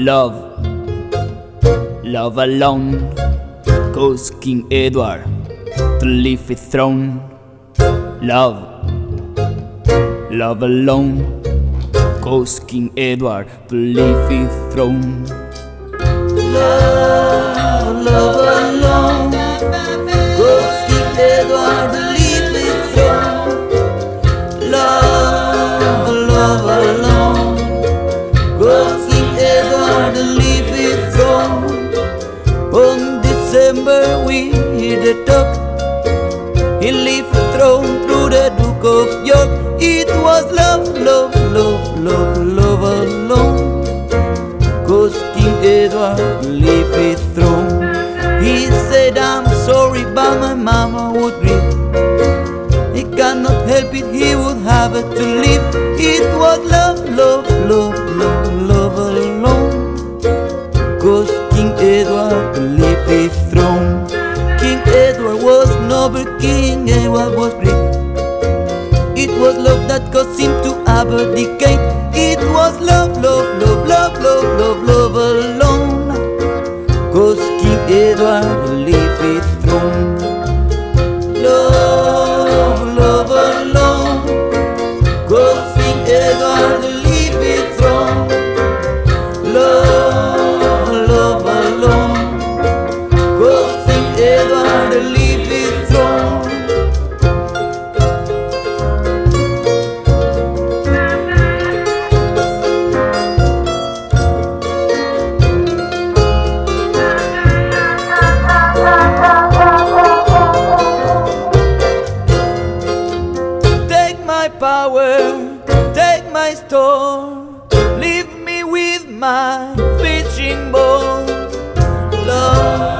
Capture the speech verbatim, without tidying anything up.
love, love alone, caused King Edward to leave his throne. Love, love alone, caused King Edward to leave his throne. Love, love alone, caused King Edward to leave his throne. Love, love alone, caused King Edward to leave his throne. On December we hear the talk, he leave the throne through the Duke of York. It was love, love, love, love, love alone, cause King Edward leave his throne. He said, I'm sorry, but my mama would grieve. He cannot help it, he would have it to live. It was love, love, love, love, love alone, cause King Edward leave his throne. King Edward was noble, King Edward was great. It was love that caused him to abdicate. It was love, love, love, love, love, love, love alone, cause King Edward leave his throne. Love, love alone, cause King Edward leave his throne. Love, love alone, cause King Edward leave his throne. Power, take my store, leave me with my fishing boat. Love